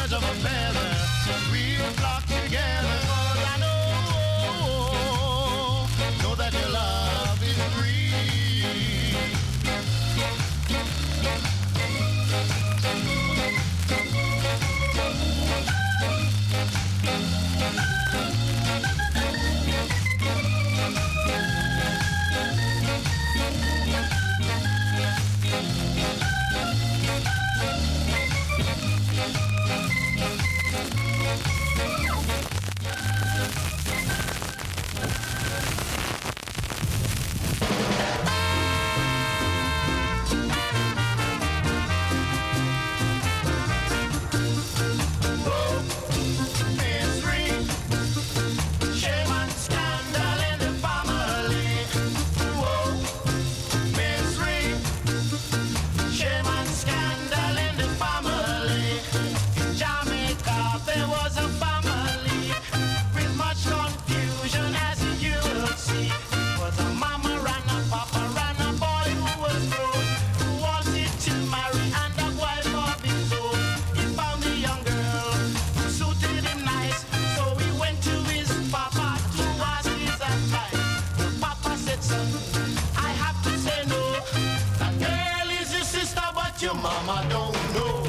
birds of a feather, we'll flock together. 'Cause I know that your love is free. Your mama don't know.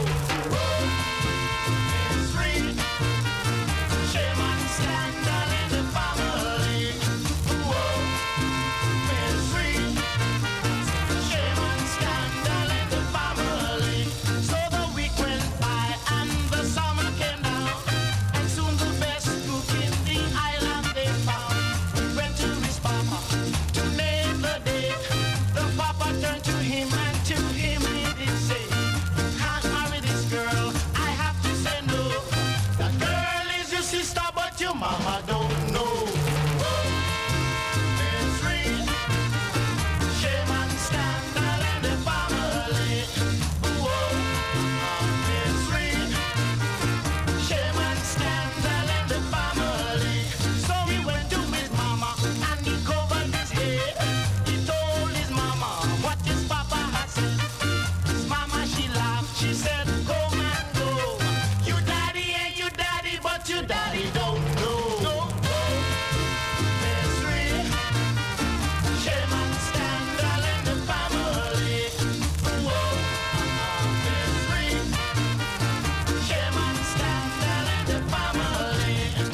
Mystery, shame and scandal in the family. Whoa. Mystery, shame and scandal in the family. So the week went by and the summer came down, and soon the best cook in the island they found. He went to his papa to name the day. The papa turned to him and to him he did say, can't marry this girl, I have to say no. That girl is your sister but your mama don't know. Misery, shame and scandal in the family. Misery, shame and scandal in the family. So he went to his mama and he covered his head. He told his mama what his papa had said. His mama she laughed, she said, come and go. Your daddy ain't your daddy, but your daddy don't know. Misery, shame and scandal in the family. Misery, shame and scandal in the family.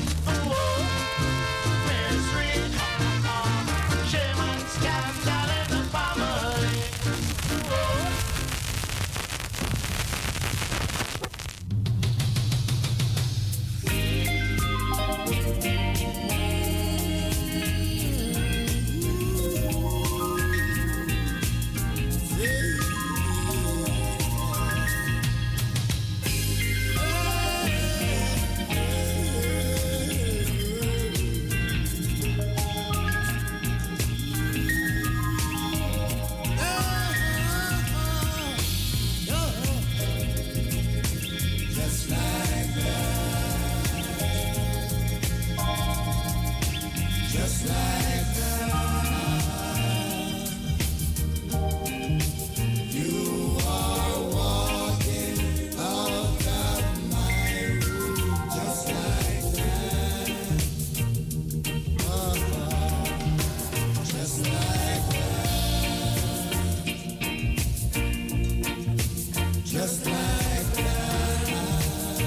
Misery, shame and scandal in the family. Just like that. Just like that. You are walking out of my room. Just like that. Just like that. Just like that.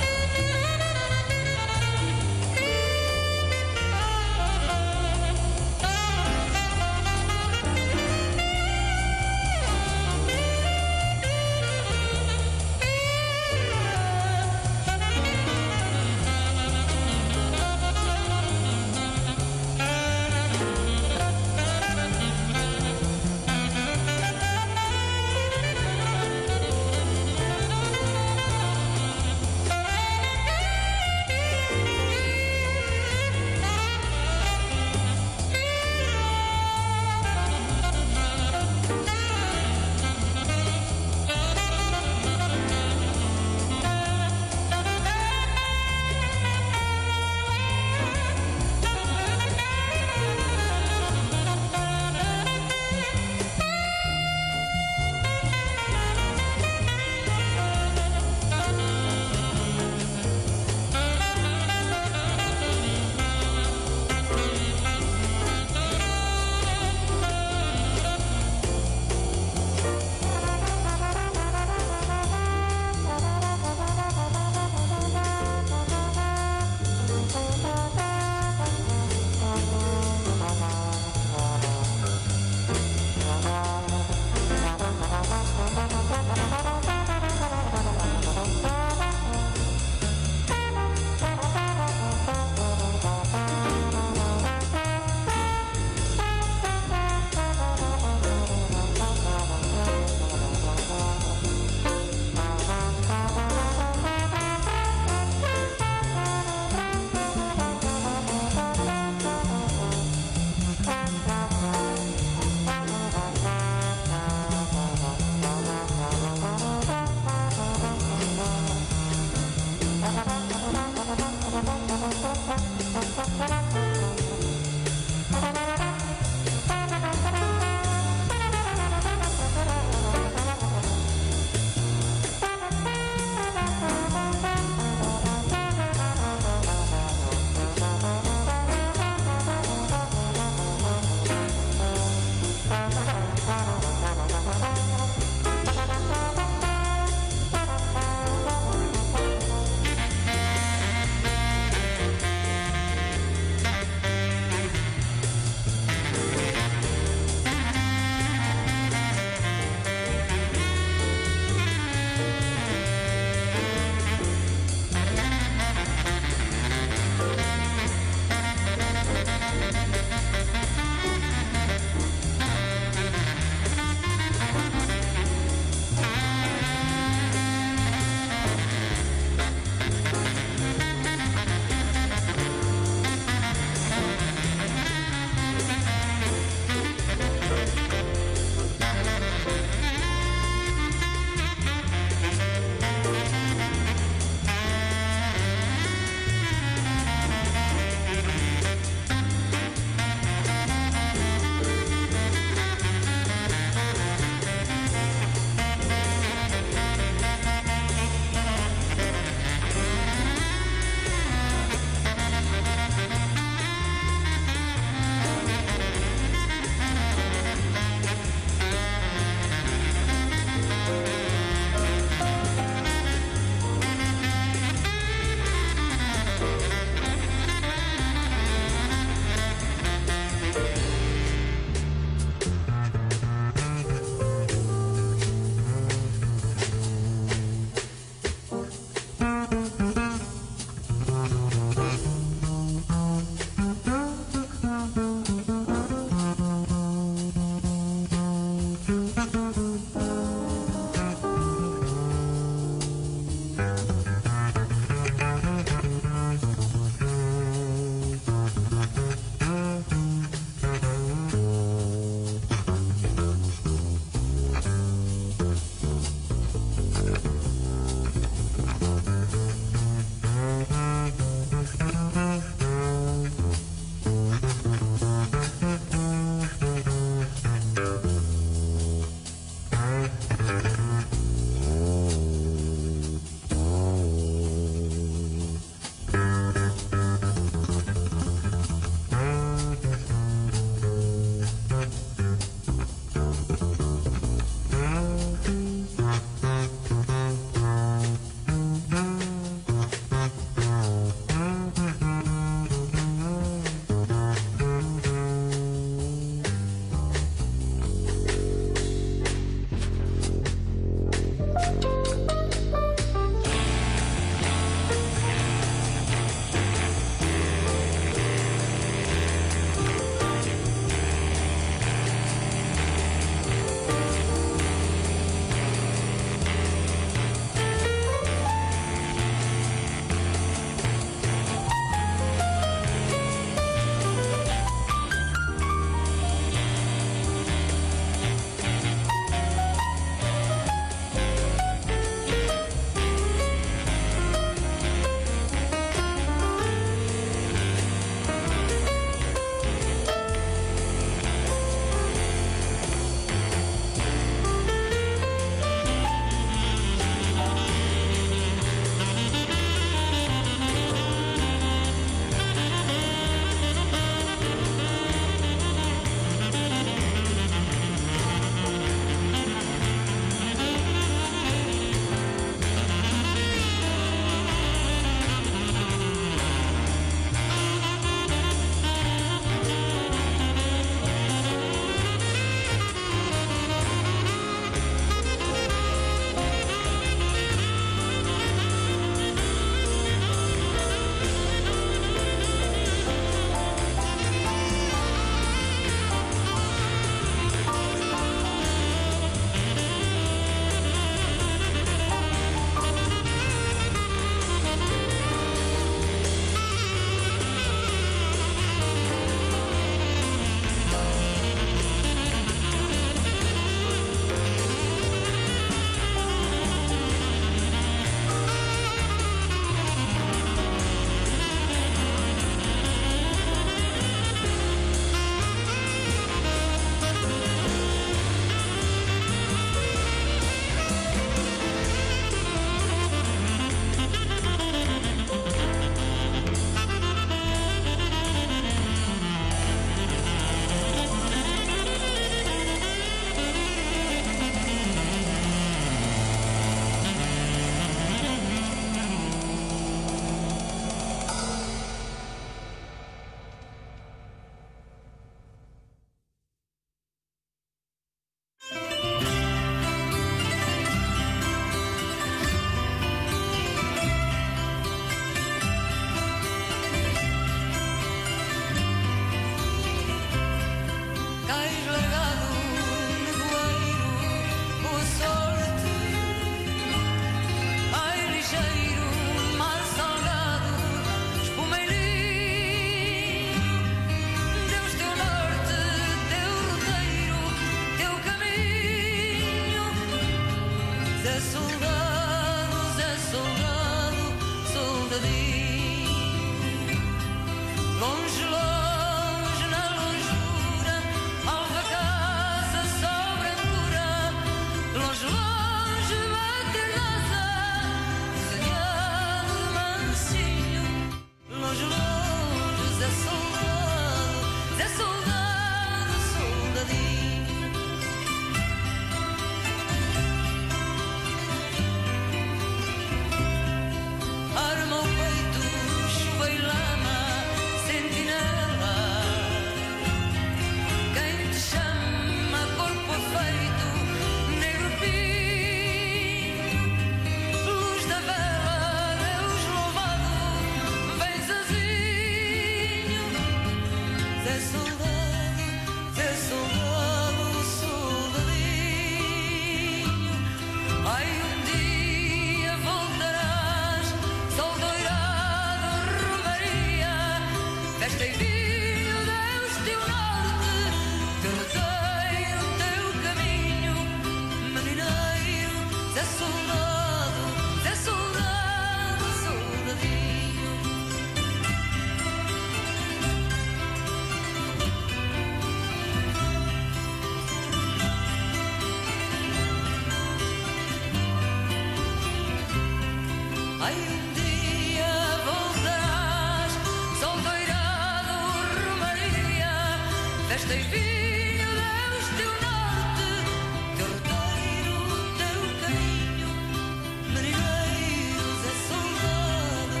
Ai, um dia voltarás, solteirado Romaria, festa e vinho, Deus teu norte, teu roteiro, teu carinho, marinheiro, Zé Soldado,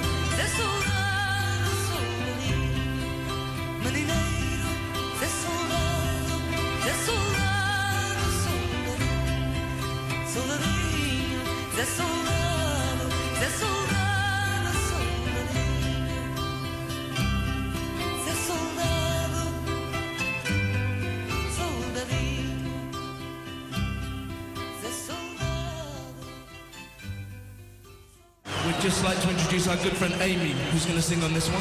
soldadinho, marineiro, Zé Soldado, soldadinho, soldadinho, Zé Soldado, Zé Soldado, soldadinho, Zé Soldado, soldadinho, Zé Soldado. We'd just like to introduce our good friend Amy, who's going to sing on this one.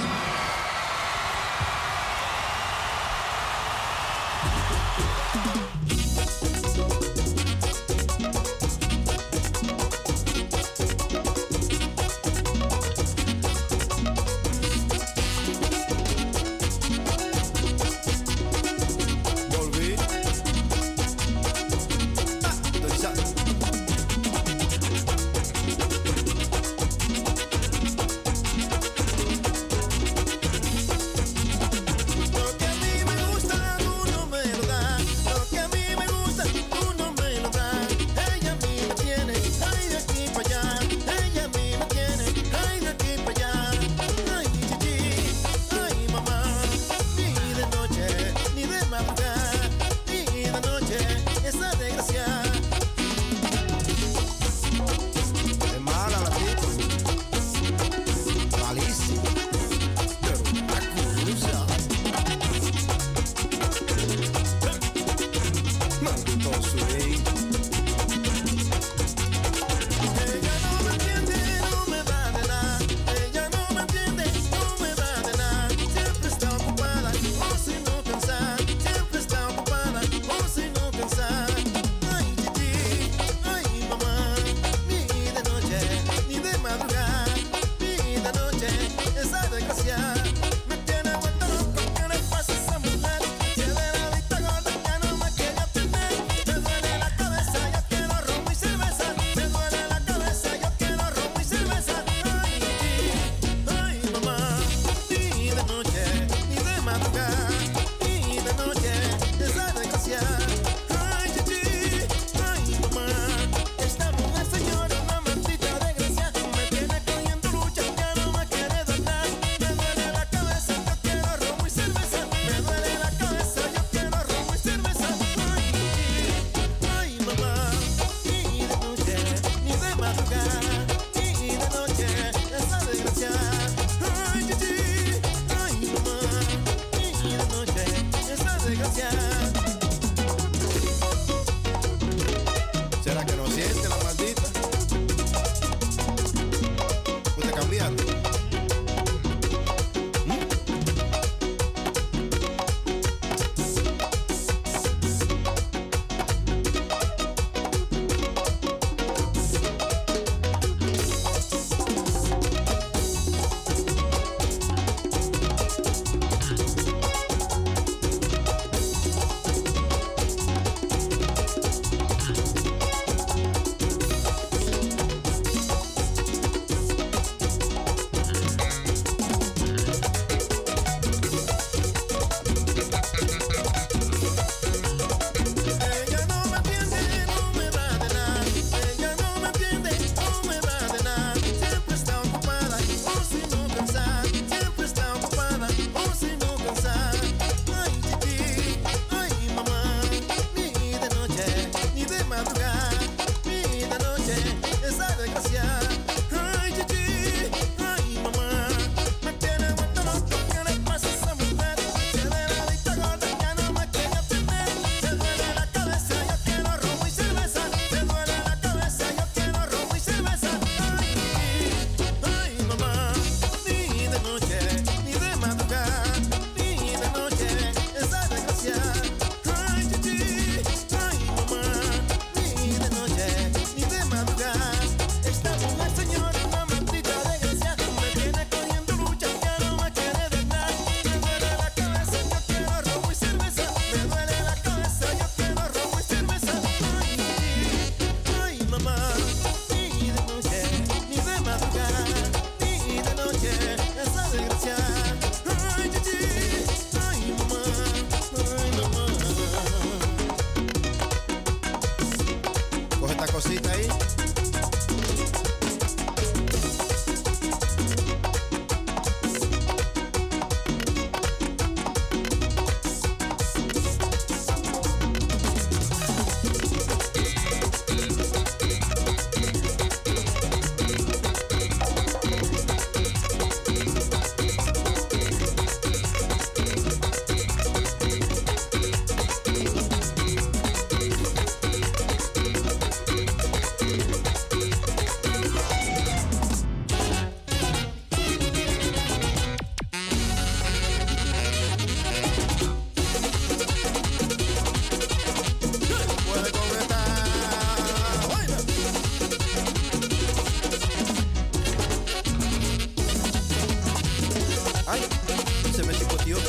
Ay, se me chicoteó.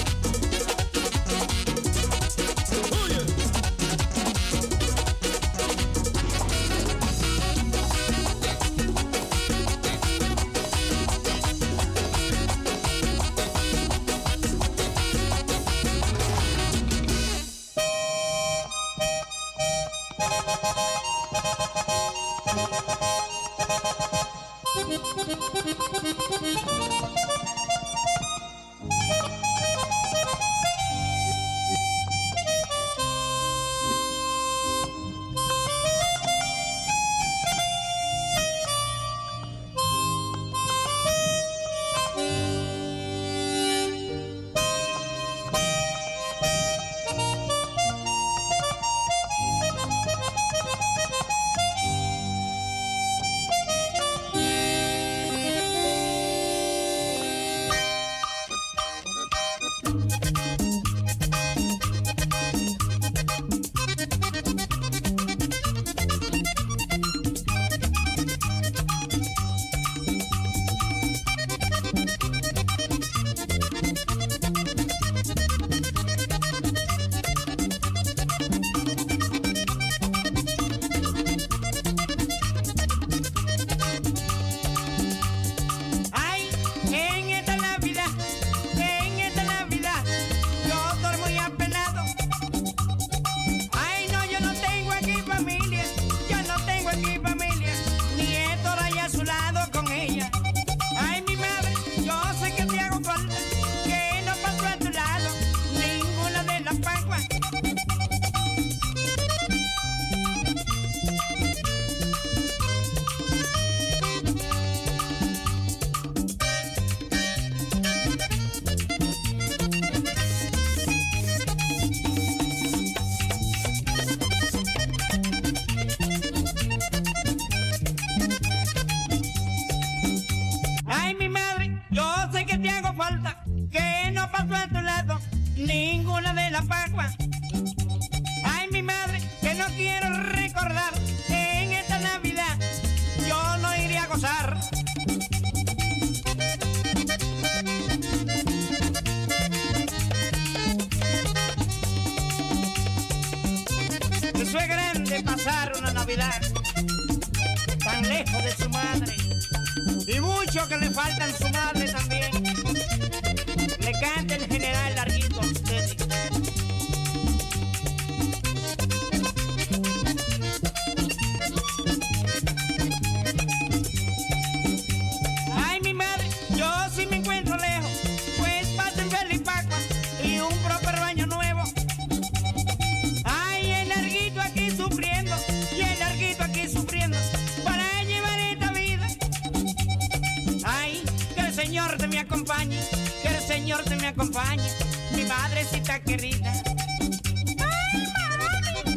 Eso es grande pasar una Navidad tan lejos de su madre. Y mucho que le faltan su madre también. Le canta el general Larguito a ustedes. Ay, mi madre, yo sí me encuentro lejos, pues pasen feliz Pascua y un próspero año nuevo. Ay, el Larguito aquí sufriendo, y el Larguito aquí sufriendo para llevar esta vida. Ay, que el Señor te me acompañe, que el Señor te me acompañe, mi madrecita querida. Ay, mami.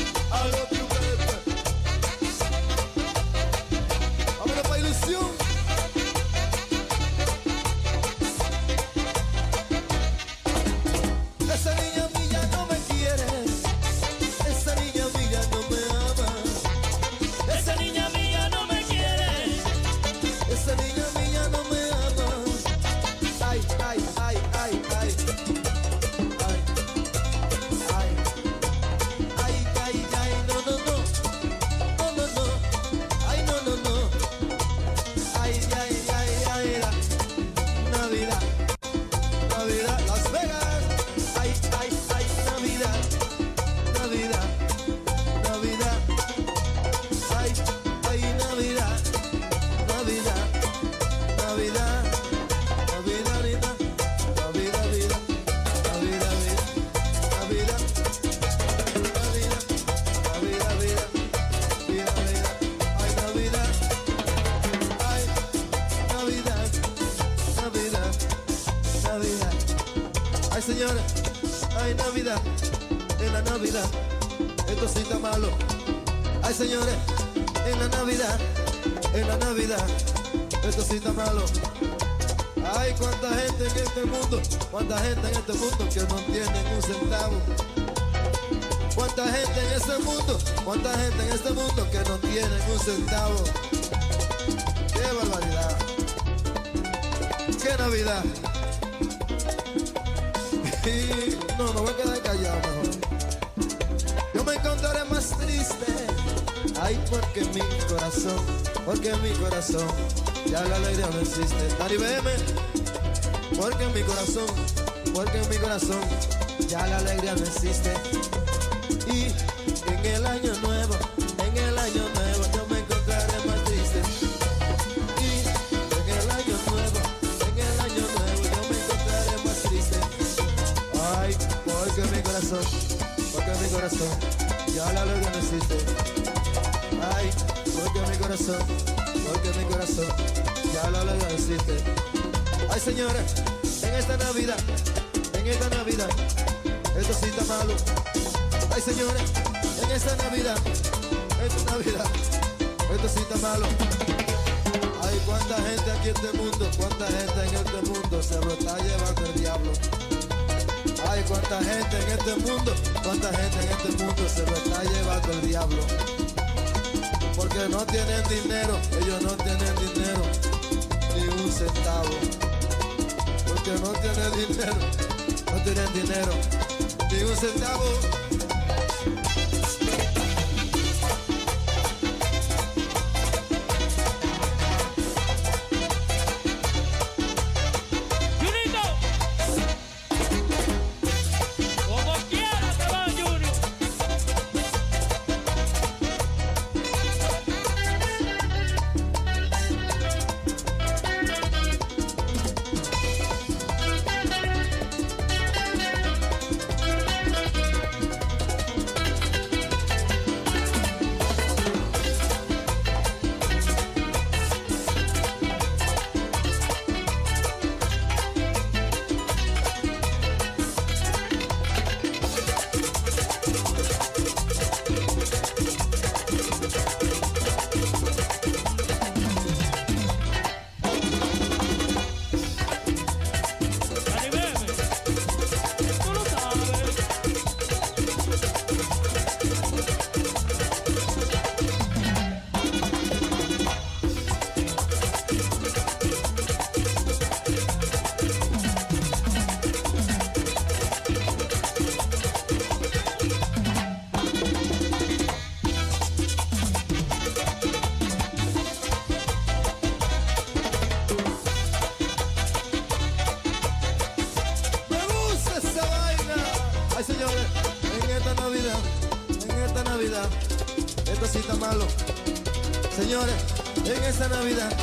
Ay, señores, ay, Navidad, en la Navidad, esto sí está malo. Ay, señores, en la Navidad, esto sí está malo. Ay, cuánta gente en este mundo, cuánta gente en este mundo que no tienen un centavo. Cuánta gente en este mundo, cuánta gente en este mundo que no tienen un centavo. ¡Qué barbaridad! ¡Qué Navidad! Y no, me voy a quedar callado mejor. Yo me encontraré más triste. Ay, porque mi corazón, ya la alegría no existe. Dari BM, porque en mi corazón, ya la alegría no existe. Y en el año nuevo, yo me encontraré más triste. Y en el año nuevo, yo me encontraré más triste. Ay, porque mi corazón, ya la alegría no existe. Ay, porque mi corazón, ya la alegría no existe. Ay, señores, en esta Navidad, esto sí está malo. Ay, señores, en esta Navidad, esto sí está malo. Ay, cuánta gente aquí en este mundo, se lo está llevando el diablo. Ay, cuánta gente en este mundo, se lo está llevando el diablo. Porque no tienen dinero, ellos no tienen dinero, ni un centavo. Porque no tienen dinero, ni un centavo. Esto sí está malo. Señores, en esta Navidad,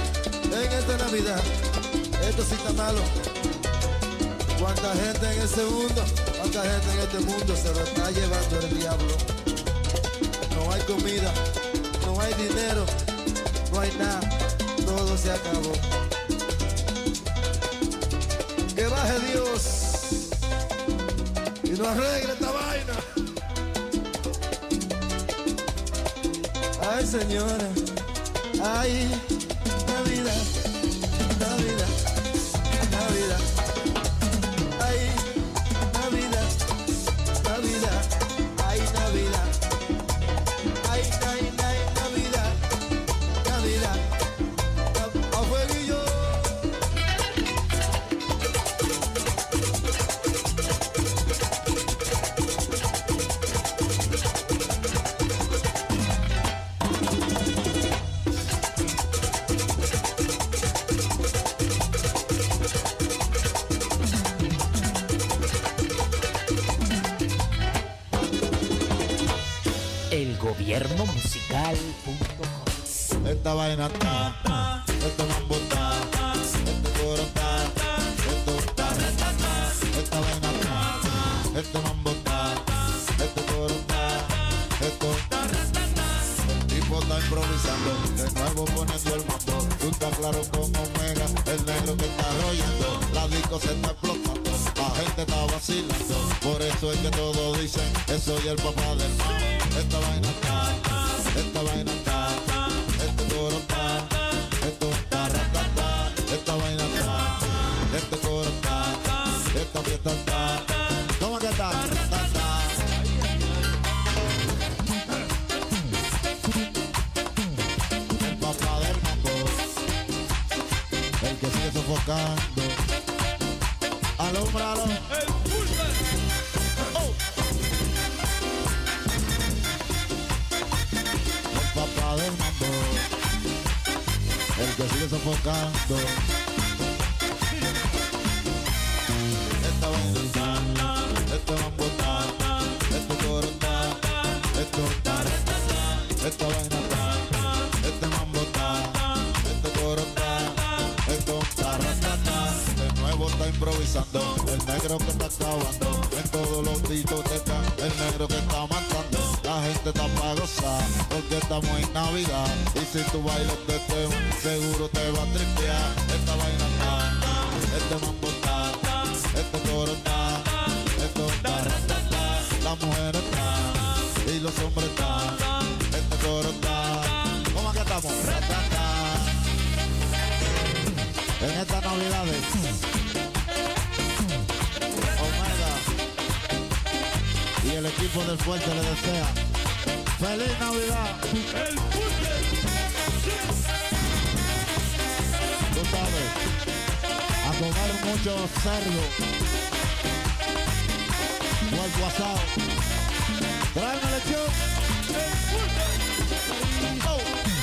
esto sí está malo. Cuánta gente en este mundo se lo está llevando el diablo. No hay comida, no hay dinero, no hay nada, todo se acabó. Que baje Dios y no arregle esta vaina. Ay, señora, ay, Navidad, Navidad, Navidad, ay, Navidad, Navidad, ay, Navidad, ay, Navidad, Navidad, a fueguillo. Elgobiernomusical.com. Esta vaina está, este mambo está, este coro está, esto está, esta vaina está, este mambo está, este coro está, esto está. El tipo está improvisando, de nuevo poniendo el mambo. Tú estás claro como Omega, el negro que está royendo, la disco se está explotando. gente está vacilando. Por eso es que todos dicen que soy el papá del mambo. Esta vaina está, esta vaina está, este coro está, esto está ratata. Esta vaina está, este coro está, esta fiesta está. ¿Cómo que está? Ratata. El papá del mambo, el que sigue sofocando. Alúmbralo. Oh. El papá del mambo, el que sigue sofocando. Esta vaina está, este mambo está, este coro está, esto está, esta vaina está, este mambo está, este coro está, esto está, de nuevo está improvisando, el negro que está acabando, en todos los discotecas, el negro que está matando, la gente está para gozar, porque estamos en Navidad, y si tú bailas este tema, seguro te va a tripear, esta vaina está, este mambo está, este coro está, esto está, la mujer está, y los hombres están, este coro está, ¿cómo que estamos? Ratata. En estas navidades, Omega y el equipo del Fuerte le desea ¡Feliz Navidad! Tú sabes, a comer mucho cerdo, cuerpo asado, tráeme lechón. Oh.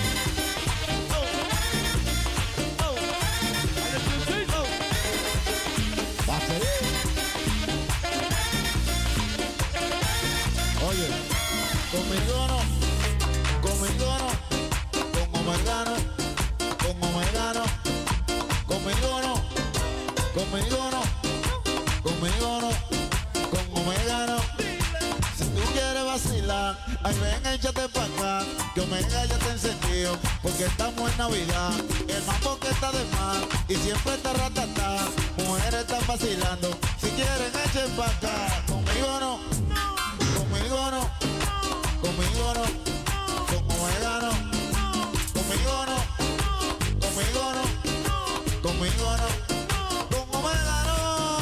Oye, conmigo no, conmigo no, con Omegano, con Omegano, conmigo no, conmigo no, conmigo no, con Omegano. Si tú quieres vacilar, ay ven, échate pa' acá, que Omega ya te encendió, porque estamos en Navidad, el mambo que está de más, y siempre está ratata, mujeres están vacilando, si quieren echen pa' acá, conmigo no, conmigo no, conmigo no, con Omega no, conmigo no, conmigo no, conmigo no, con Omega no.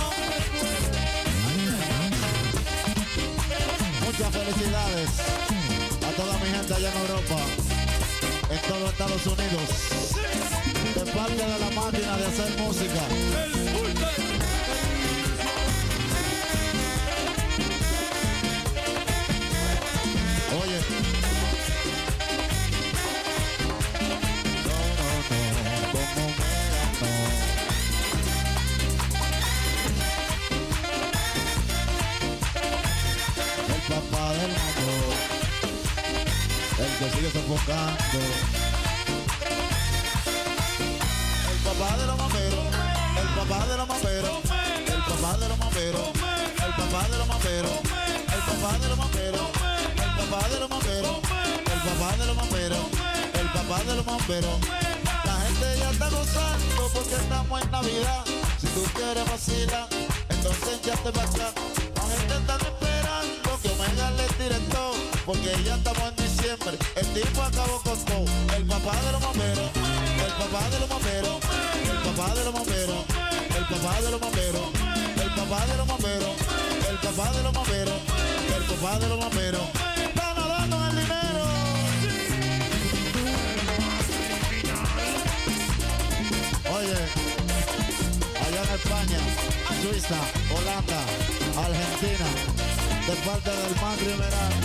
Muchas felicidades a toda mi gente allá en Europa, en todo Estados Unidos, de parte de la máquina de hacer música. Oye, no, como Omega no. El papá del mambo, el que sigue sofocando. El papá de los mamberos, el papá de los mamberos, el papá de los mamberos, el papá de los mamberos, el papá de los mamberos. El papá de los bomberos, el papá de los bomberos, el papá de los bomberos. La gente ya está gozando porque estamos en Navidad. Si tú quieres vacilar, entonces ya te vas acá. La gente está esperando que Omega le tire todo, porque ya estamos en diciembre. El tipo acabó con todo. El papá de los bomberos, el papá de los bomberos, el papá de los bomberos, el papá de los bomberos, el papá de los bomberos, el papá de los bomberos, el papá de los bomberos. El dinero. Oye, allá en España, Suiza, Holanda, Argentina, de parte del Madrid General,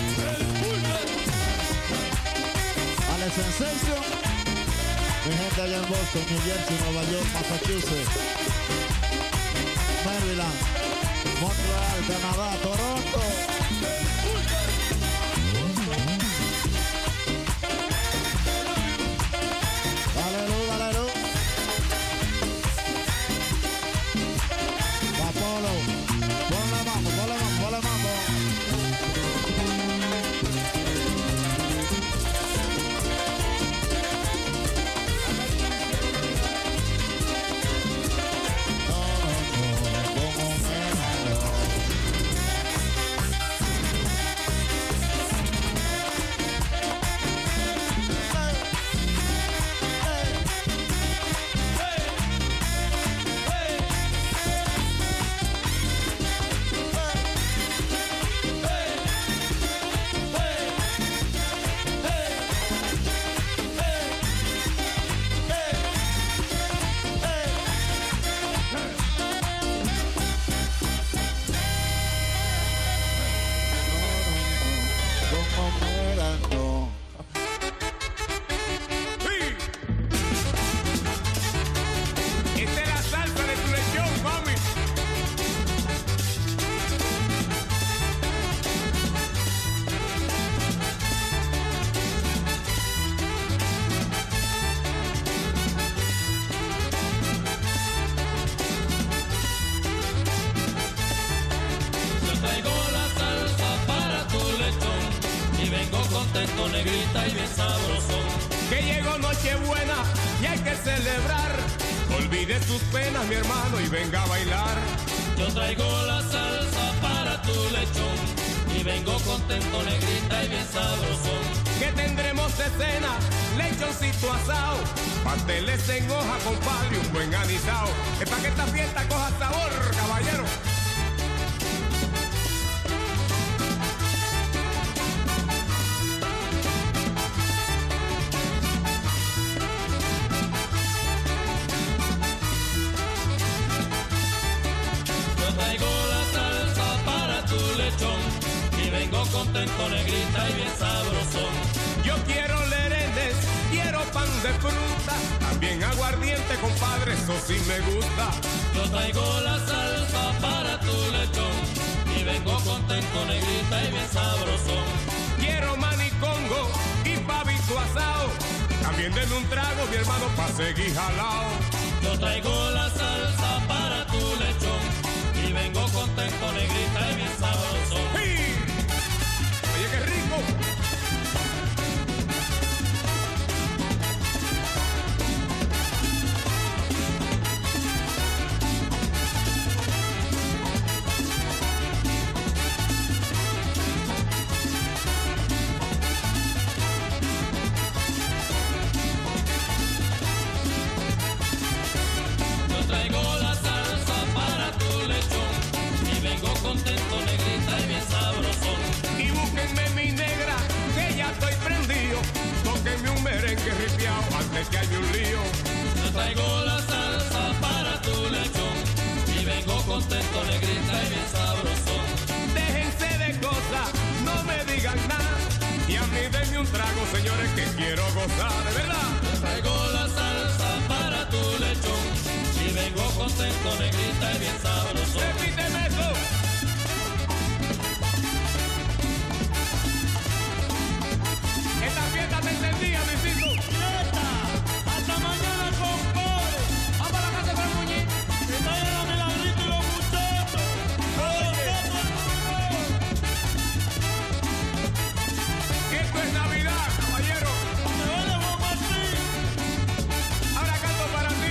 Alex Sensation, mi gente allá en Boston, New Jersey, Nueva York, Massachusetts, Maryland, Montreal, Canadá, Toronto. Aleluya, aleluya. Apolo, ponle mambo, ponle mambo, ponle mambo. No, como Omega no. sabrosón. Que llegó Nochebuena y hay que celebrar. Olvide sus penas, mi hermano, y venga a bailar. Yo traigo la salsa para tu lechón y vengo contento, negrita y bien sabrosón. Que tendremos de cena, lechoncito asado, pasteles en hoja, compadre, un buen anisao. Es para que esta fiesta coja sabor, caballero. Y vengo contento, negrita y bien sabrosón. Yo quiero lerendes, quiero pan de fruta, también aguardiente, compadre, eso sí me gusta. Yo traigo la salsa para tu lechón y vengo contento, negrita y bien sabrosón. Quiero manicongo y pavito asado, también denme un trago, mi hermano, pa' seguir jalao. Yo traigo la salsa para tu lechón y vengo contento, negrita y bien sabrosón. ¡Sí! Oye, qué rico. Yo traigo la salsa para tu lechón y vengo contento, negrita y bien sabrosón. Y búsquenme mi negra, que ya estoy prendido. Tóquenme un merengue ripiao antes que haya un lío. Yo traigo la salsa para tu lechón y vengo contento, negrita y bien sabrosón. Déjense de cosas, no me digan nada. Y a mí denme un trago, señores, que quiero gozar, de verdad. Yo traigo la salsa para tu lechón y vengo contento, negrita y bien sabrosón. Repíteme eso. Esta fiesta te entendía, Luisito. Hasta mañana, compadre. Vamos a la casa con el muñeco. Que vayan a Milagrito y los muchachos. Esto es Navidad, caballero. Me vale Juan Martín. Ahora canto para ti.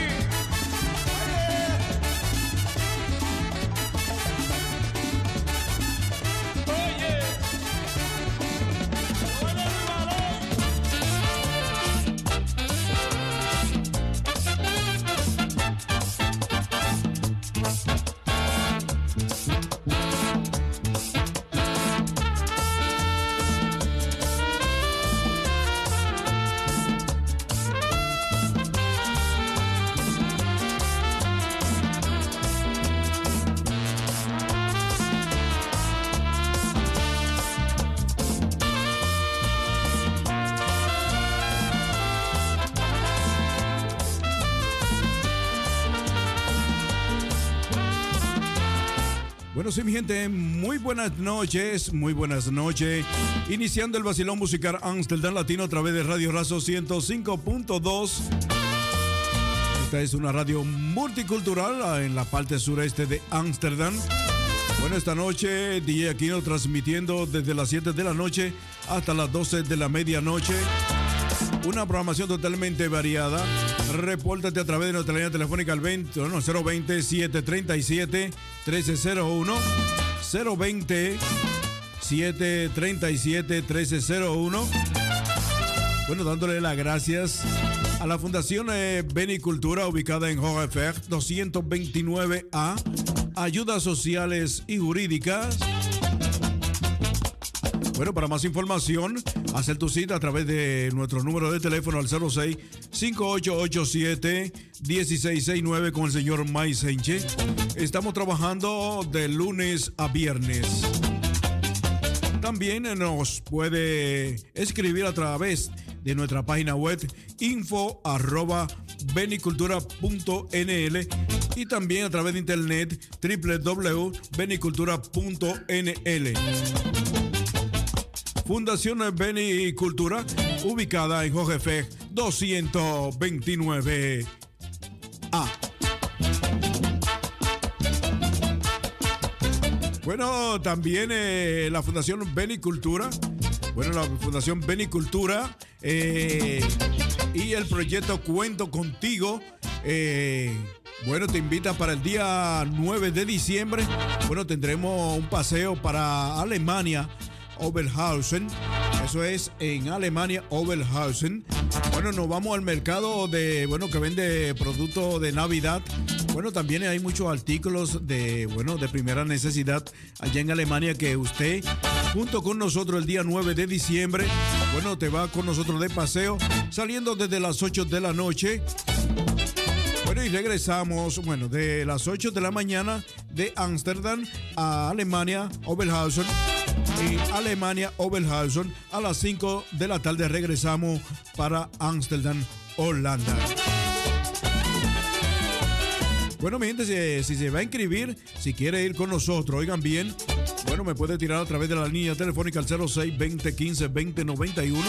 Oye. Bueno, sí, mi gente, muy buenas noches, muy buenas noches. Iniciando el vacilón musical Amsterdam Latino a través de Radio Razo 105.2. Esta es una radio multicultural en la parte sureste de Amsterdam. Bueno, esta noche DJ Aquino transmitiendo desde las 7 de la noche hasta las 12 de la medianoche. Una programación totalmente variada. Repórtate a través de nuestra línea telefónica al 020-737-1301. 020-737-1301. Bueno, dándole las gracias a la Fundación Benicultura, ubicada en Hogefer 229A. Ayudas sociales y jurídicas. Bueno, para más información, hacer tu cita a través de nuestro número de teléfono al 06-5887-1669 con el señor Maisenche. Estamos trabajando de lunes a viernes. También nos puede escribir a través de nuestra página web info@benicultura.nl y también a través de internet www.benicultura.nl. Fundación Benicultura, ubicada en Jojefe 229A. Bueno, también la Fundación Benicultura Bueno, la Fundación Benicultura y el proyecto Cuento Contigo. Bueno, te invita para el día 9 de diciembre. Bueno, tendremos un paseo para Alemania, Oberhausen. Eso es en Alemania, Oberhausen. Bueno, nos vamos al mercado que vende productos de Navidad. Bueno, también hay muchos artículos de primera necesidad allá en Alemania que usted, junto con nosotros el día 9 de diciembre, bueno, te va con nosotros de paseo, saliendo desde las 8 de la noche. Bueno, y regresamos, de las 8 de la mañana de Ámsterdam a Alemania, Oberhausen. Y Alemania, Oberhausen, a las 5 de la tarde regresamos para Ámsterdam, Holanda. Bueno, mi gente, si se va a inscribir, si quiere ir con nosotros, oigan bien, bueno, me puede tirar a través de la línea telefónica al 06-2015-2091.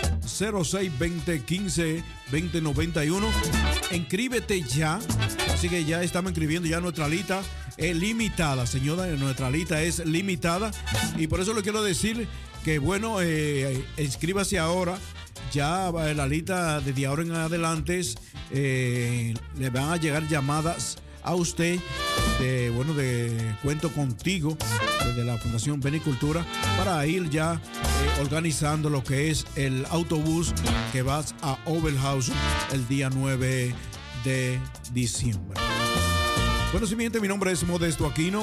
06-2015-2091. Inscríbete ya. Así que ya estamos inscribiendo ya nuestra lista limitada, señora. Nuestra lista es limitada. Y por eso le quiero decir que, inscríbase ahora. Ya la lista desde ahora en adelante le van a llegar llamadas a usted de Cuento Contigo, desde la Fundación Benicultura, para ir ya organizando lo que es el autobús que vas a Oberhausen el día 9 de diciembre. Bueno, mi gente, mi nombre es Modesto Aquino,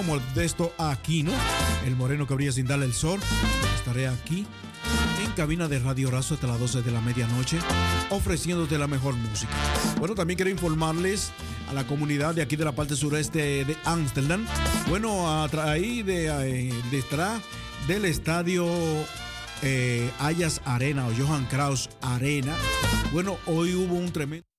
el moreno que brilla sin darle el sol. Estaré aquí en cabina de Radio Razo hasta las 12 de la medianoche, ofreciéndote la mejor música. Bueno, también quiero informarles a la comunidad de aquí de la parte sureste de Ámsterdam. Bueno, ahí detrás del estadio Ajax Arena o Johan Cruijff Arena. Bueno, hoy hubo un tremendo